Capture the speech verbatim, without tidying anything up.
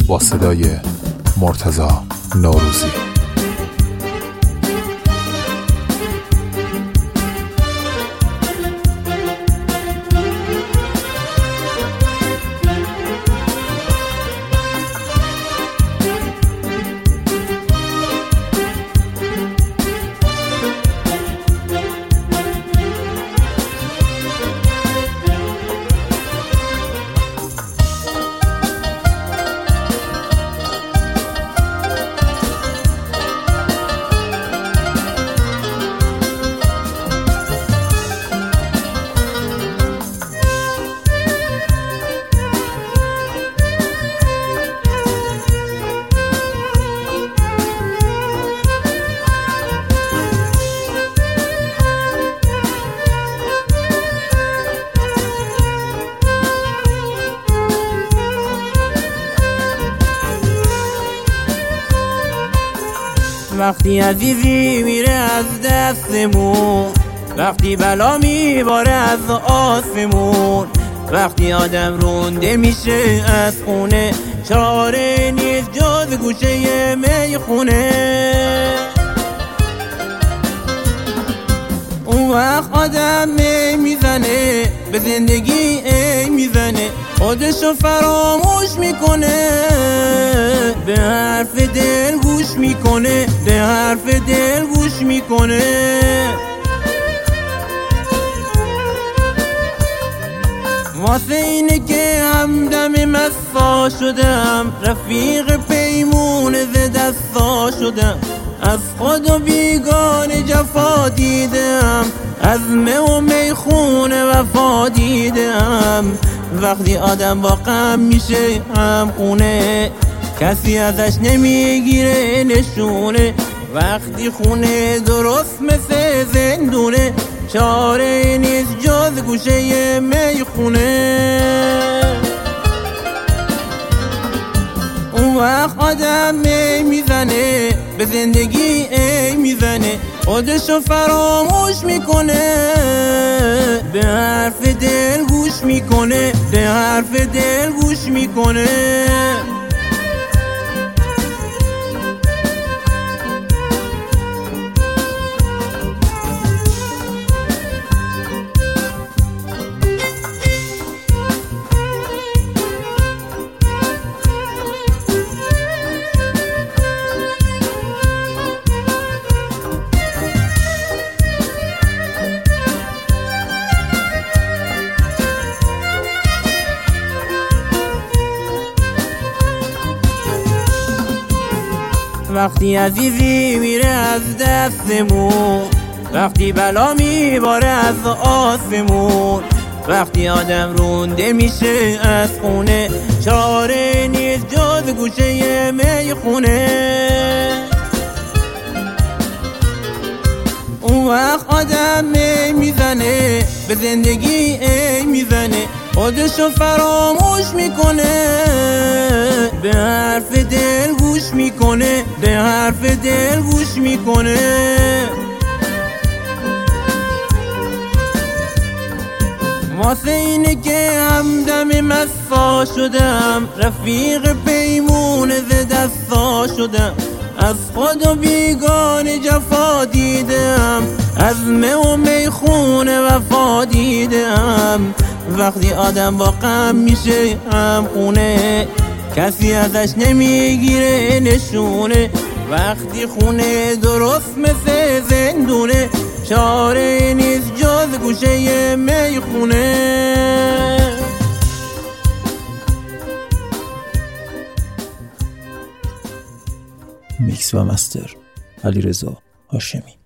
با صدای مرتضی نوروزی. وقتی عزیزی میره از دستمون، وقتی بلا میباره از آسمون، وقتی آدم رونده میشه از خونه، چاره نیست جز گوشه میخونه. اون وقت آدم می میزنه به زندگی، ای میزنه خودشو فراموش میکنه، به حرف دل گوش میکنه، به حرف دل گوش میکنه. واسه اینه که همدم مسا شدم، رفیق پیمون ز دستا شدم، از خود و بیگانه جفا دیدم، از می و میخونه وفا دیدم. وقتی آدم با غم میشه هم خونه، کسی ازش نمیگیره نشونه، وقتی خونه درست مثل زندونه، چاره نیست جز گوشه میخونه. اون وقت آدم می میزنه به زندگی، ای میزنه خودشو فراموش میکنه، به حرف دل گوش میکنه، به حرف دل گوش میکنه. وقتی عزیزی میره از دستمون، وقتی بلا میباره از آسمون، وقتی آدم رونده میشه از خونه، چاره نیست جز گوشه میخونه. اون وقت آدم می میزنه به زندگی، ای میزنه خودشو فراموش میکنه، به حرف دل گوش میکنه، به حرف دل گوش میکنه. واسه اینه که همدم مسا شدم، رفیق پیمون ز دستا شدم، از خود و بیگانه جفا دیدم، از می و میخونه وفا دیدم. وقتی آدم با غم میشه هم خونه، کسی ازش نمیگیره نشونه، وقتی خونه درست مثل زندونه، چاره نیست جز گوشه میخونه. میکس و مستر علیرضا هاشمی.